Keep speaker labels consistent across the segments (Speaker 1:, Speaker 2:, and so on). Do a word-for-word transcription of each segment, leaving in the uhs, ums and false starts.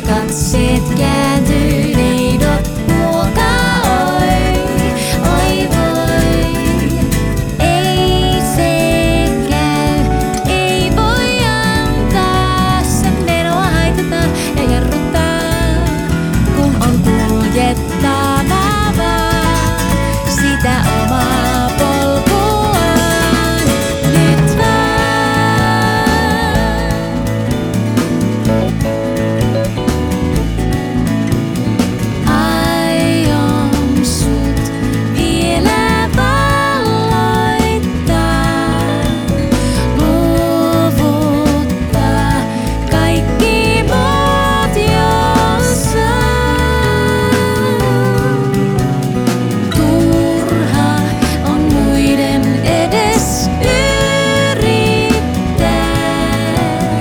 Speaker 1: katseet kääntyy, neidot muokaa, oi, oi voi. Ei se käy, ei voi antaa sen menoa haitata ja jarruttaa, kun on kuljettava vaan sitä omaa polkuaan nyt vaan. Aion sut vielä valloittaa, luovuttaa kaikki muut jos saan. Turha on muiden edes yrittää,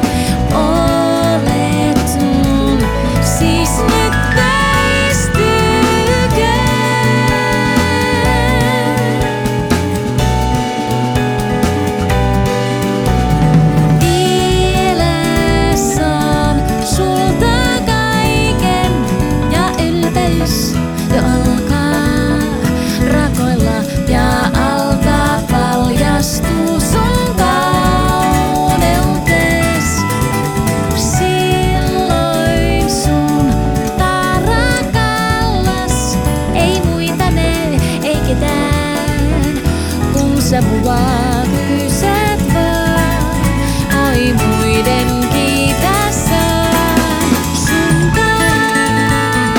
Speaker 1: olet mun, siis nyt väistykää. Vielä saan sulta kaiken ja ylpeys jo alkaa rakoilla ja alta paljastuu sun kauneutes. Silloin sun tarakallas ei muita näy, ei ketään, kun sä mua kysät vaan, oi muiden kiitä saan sunkaan.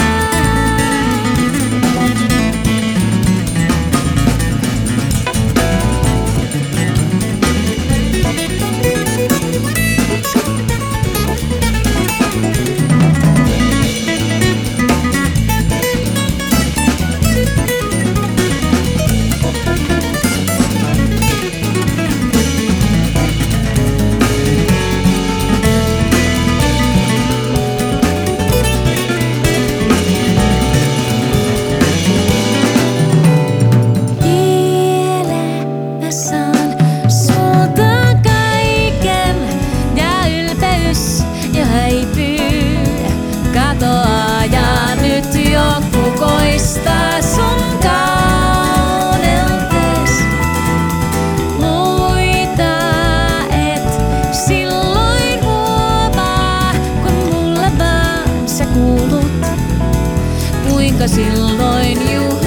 Speaker 1: Vielä mä saan sulta kaiken ja ylpeys jo häipyy, katoaa ja nyt jo kukoistaa sun kauneutes. Muita et silloin huomaa, kun mulle vaan sä kuulut, kuinka silloin juhliin